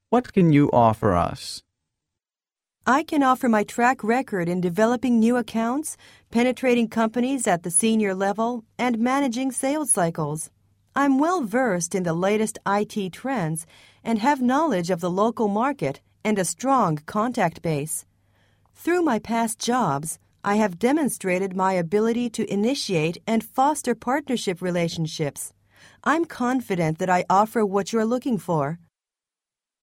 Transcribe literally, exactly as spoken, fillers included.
What can you offer us? I can offer my track record in developing new accounts, penetrating companies at the senior level, and managing sales cycles. I'm well versed in the latest I T trends and have knowledge of the local market and a strong contact base. Through my past jobs, I have demonstrated my ability to initiate and foster partnership relationships. I'm confident that I offer what you're looking for.